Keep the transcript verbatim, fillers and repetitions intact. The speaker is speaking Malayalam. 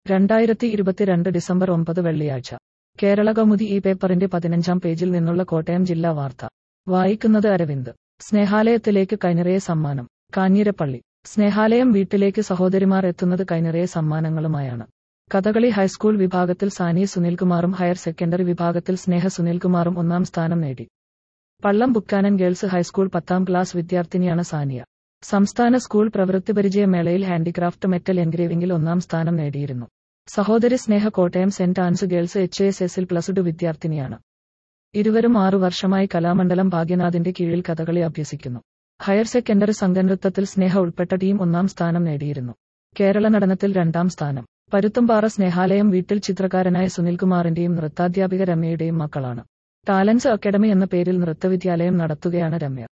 രണ്ടായിരത്തി ഇരുപത്തിരണ്ട് ഡിസംബർ ഒമ്പത് വെള്ളിയാഴ്ച കേരളകൗമുദി ഈ പേപ്പറിന്റെ പതിനഞ്ചാം പേജിൽ നിന്നുള്ള കോട്ടയം ജില്ലാ വാർത്ത വായിക്കുന്നത് അരവിന്ദ്. സ്നേഹാലയത്തിലേക്ക് കൈനിറയെ സമ്മാനം. കാഞ്ഞിരപ്പള്ളി. സ്നേഹാലയം വീട്ടിലേക്ക് സഹോദരിമാർ എത്തുന്നത് കൈനിറയെ സമ്മാനങ്ങളുമായാണ്. കഥകളി ഹൈസ്കൂൾ വിഭാഗത്തിൽ സാനി സുനിൽകുമാറും ഹയർ സെക്കൻഡറി വിഭാഗത്തിൽ സ്നേഹ സുനിൽകുമാറും ഒന്നാം സ്ഥാനം നേടി. പള്ളം ബുക്കാനൻ ഗേൾസ് ഹൈസ്കൂൾ പത്താം ക്ലാസ് വിദ്യാർത്ഥിനിയാണ് സാനിയ. സംസ്ഥാന സ്കൂൾ പ്രവൃത്തിപരിചയ മേളയിൽ ഹാൻഡിക്രാഫ്റ്റ് മെറ്റൽ എൻഗ്രേവിംഗിൽ ഒന്നാം സ്ഥാനം നേടിയിരുന്നു. സഹോദരി Sneha Kottayam saint Ann's girls H S എസിൽ പ്ലസ് ടു വിദ്യാർത്ഥിനിയാണ്. ഇരുവരും ആറു വർഷമായി കലാമണ്ഡലം ഭാഗ്യനാഥിന്റെ കീഴിൽ കഥകളി അഭ്യസിക്കുന്നു. ഹയർ സെക്കൻഡറി സംഘനൃത്തത്തിൽ സ്നേഹ ഉൾപ്പെട്ട ടീം ഒന്നാം സ്ഥാനം നേടിയിരുന്നു. കേരള നടനത്തിൽ രണ്ടാം സ്ഥാനം. പരുത്തുംപാറ സ്നേഹാലയം വീട്ടിൽ ചിത്രകാരനായ സുനിൽകുമാറിന്റെയും നൃത്താധ്യാപിക രമ്യയുടെയും മക്കളാണ്. ടാലൻസ് അക്കാദമി എന്ന പേരിൽ നൃത്തവിദ്യാലയം നടത്തുകയാണ് രമ്യ.